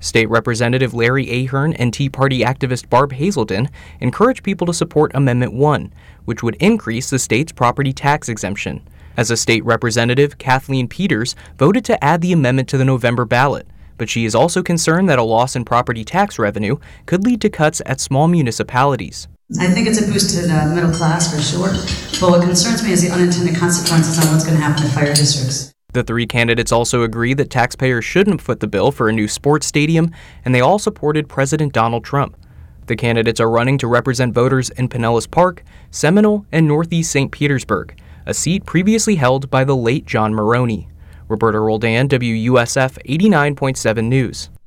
State Representative Larry Ahern and Tea Party activist Barb Hazelden encouraged people to support Amendment 1, which would increase the state's property tax exemption. As a state representative, Kathleen Peters voted to add the amendment to the November ballot, but she is also concerned that a loss in property tax revenue could lead to cuts at small municipalities. I think it's a boost to the middle class for sure, but what concerns me is the unintended consequences on what's going to happen to fire districts. The three candidates also agree that taxpayers shouldn't foot the bill for a new sports stadium, and they all supported President Donald Trump. The candidates are running to represent voters in Pinellas Park, Seminole, and Northeast St. Petersburg, a seat previously held by the late John Maroney. Roberta Roldan, WUSF 89.7 News.